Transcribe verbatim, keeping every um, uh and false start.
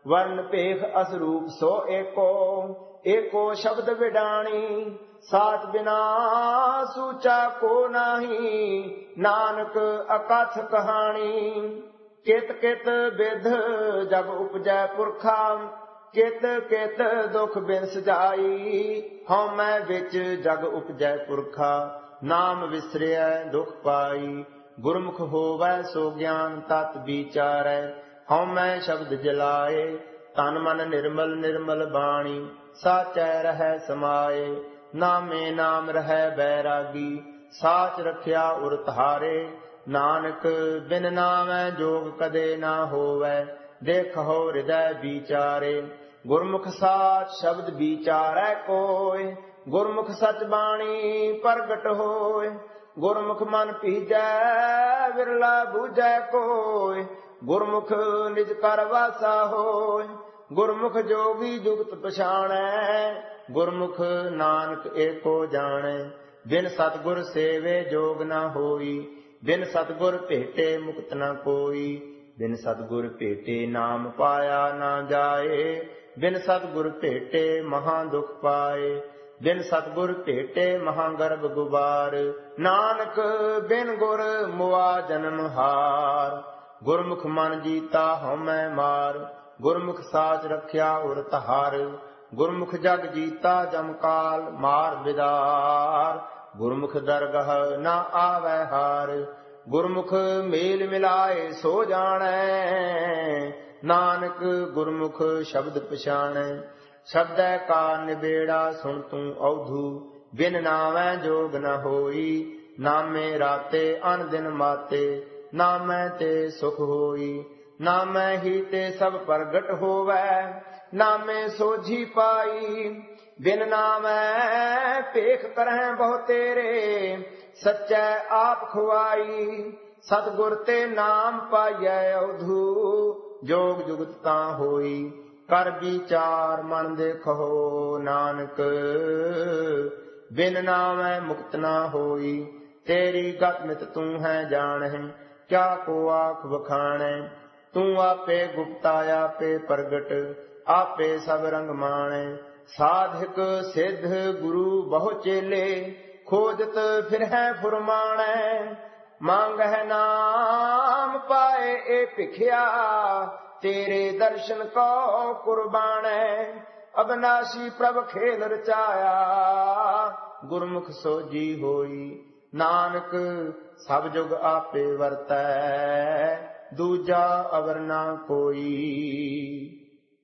ਵਰਨ ਭੇਖ ਅਸਰੂਪ ਸੋ ਏਕੋ, ਏਕੋ ਸ਼ਬਦ ਵਿਡਾਣੀ। ਸਾਚ ਬਿਨਾ ਸੂਚਾ ਕੋ ਨਾਹੀ, ਨਾਨਕ ਅਕਥ ਕਹਾਣੀ। ਕਿਤ ਕਿਤ ਬਿਧ ਜਬ ਉਪਜੈ ਪੁਰਖਾ, ਕਿਤ ਕਿਤ ਦੁਖ ਬਿਨ ਸਜਾਈ। ਹਉ ਮੈਂ ਵਿੱਚ ਜਗ ਉਪਜੈ ਪੁਰਖਾ, ਨਾਮ ਵਿਸਰਿਐ ਦੁਖ ਪਾਈ। ਗੁਰਮੁਖ ਹੋਵੈ ਸੋ ਗਿਆਨ ਤਤ ਵਿਚਾਰੈ, ਹਉ ਮੈਂ ਸ਼ਬਦ ਜਲਾਏ। ਤਨ ਮਨ ਨਿਰਮਲ ਨਿਰਮਲ ਬਾਣੀ, ਸਾਚੈ ਰਹੈ ਸਮਾਏ। ਨਾਮੇ ਨਾਮ ਰਹੈ ਬੈਰਾਗੀ, ਸਾਚ ਰਖਿਆ ਉਰ ਧਾਰੇ। ਨਾਨਕ ਬਿਨ ਨਾਮੈ ਜੋਗ ਕਦੇ ਨਾ ਹੋਵੈ, ਦੇਖੋ ਹਿਰਦੈ ਵਿਚਾਰੇ। ਗੁਰਮੁਖ ਸਾਚ ਸ਼ਬਦ ਵਿਚਾਰੈ ਕੋਇ, ਗੁਰਮੁਖ ਸਚ ਬਾਣੀ ਪ੍ਰਗਟ ਹੋਇ। ਗੁਰਮੁਖ ਮਨ ਭੀਜੈ ਵਿਰਲਾ ਬੂਝੈ ਕੋਇ, ਗੁਰਮੁਖ ਨਿਜ ਕਰ ਵਾਸਾ ਹੋਇ। ਗੁਰਮੁਖ ਜੋਗੀ ਜੁਗਤ ਪਛਾਣੈ, ਗੁਰਮੁਖ ਨਾਨਕ ਏਕੋ ਜਾਣੈ। ਬਿਨ ਸਤਿਗੁਰ ਸੇਵੇ ਜੋਗ ਨਾ ਹੋਈ, ਬਿਨ ਸਤਿਗੁਰ ਭੇਟੇ ਮੁਕਤ ਨਾ ਕੋਈ। ਬਿਨ ਸਤਿਗੁਰ ਭੇਟੇ ਨਾਮ ਪਾਇਆ ਨਾ ਜਾਏ, ਬਿਨ ਸਤਿਗੁਰ ਭੇਟੇ ਮਹਾ ਦੁਖ ਪਾਏ। ਬਿਨ ਸਤਿਗੁਰ ਭੇਟੇ ਮਹਾ ਗਰਭ ਗੁਬਾਰ, ਨਾਨਕ ਬਿਨ ਗੁਰ ਮੁਆ ਜਨਮ ਹਾਰ। ਗੁਰਮੁਖ ਮਨ ਜੀਤਾ ਹਉਮੈ ਮਾਰ, ਗੁਰਮੁਖ ਸਾਚ ਰਖਿਆ ਉਰ ਧਾਰ। ਗੁਰਮੁਖ ਜਗ ਜੀਤਾ ਜਮ ਕਾਲ ਮਾਰ ਵਿਦਾਰ, ਗੁਰਮੁਖ ਦਰਗਹ ਨਾ ਆਵੈ ਹਾਰ। ਗੁਰਮੁਖ ਮੇਲ ਮਿਲਾਏ ਸੋ ਜਾਣੈ, ਨਾਨਕ ਗੁਰਮੁਖ ਸ਼ਬਦ ਪਛਾਣੈ। ਸ਼ਬਦੈ ਕਾ ਨਿਬੇੜਾ ਸੁਣ ਤੂੰ ਔਧੂ, ਬਿਨ ਨਾਮੈ ਜੋਗ ਨ ਹੋਈ। ਨਾਮੇ ਰਾਤੇ ਅਨ ਦਿਨ ਮਾਤੇ, ਨਾਮੈ ਤੇ ਸੁਖ ਹੋਈ। ਨਾਮੈ ਹੀ ਤੇ ਸਭ ਪ੍ਰਗਟ ਹੋਵੈ, ਨਾਮੇ ਸੋਝੀ ਪਾਈ। ਬਿਨ ਨਾਮੈ ਭੇਖ ਕਰਹਿ ਬਹੁ ਤੇਰੇ, ਸੱਚੈ ਆਪ ਖੁਆਈ। ਸਤਿਗੁਰ ਤੇ ਨਾਮ ਪਾਈਐ ਔਧੂ, ਜੋਗ ਜੁਗਤ ਤਾਂ ਹੋਈ। ਕਰ ਵਿਚਾਰ ਮਨ ਦੇਖੋ ਨਾਨਕ, ਬਿਨ ਨਾਮੈ ਮੁਕਤ ਨਾ ਹੋਈ। ਤੇਰੀ ਗਤ ਮਿਤ ਤੂੰ ਹੈ ਜਾਣਹਿ, ਕਿਆ ਕੋ ਆਖ ਵਖਾਣੈ। ਤੂੰ ਆਪੇ ਗੁਪਤਾ ਆਪੇ ਪ੍ਰਗਟ, ਆਪੇ ਸਭ ਰੰਗ ਮਾਣੈ। ਸਾਧਕ ਸਿੱਧ ਗੁਰੂ ਬਹੁ ਚੇਲੇ, ਖੋਜਤ ਫਿਰਹਿ ਫੁਰਮਾਣੈ। ਮੰਗਹਿ ਨਾਮ ਪਾਏ ਏ ਭਿਖਿਆ, ਤੇਰੇ ਦਰਸ਼ਨ ਕੋ ਕੁਰਬਾਨੈ। ਅਬਨਾਸ਼ੀ ਪ੍ਰਭ ਖੇਲ ਰਚਾਇਆ, ਗੁਰਮੁਖ ਸੋਜੀ ਹੋਈ। ਨਾਨਕ ਸਭ ਜੁਗ ਆਪੇ ਵਰਤੈ, ਦੂਜਾ ਅਵਰ ਨਾ ਕੋਈ।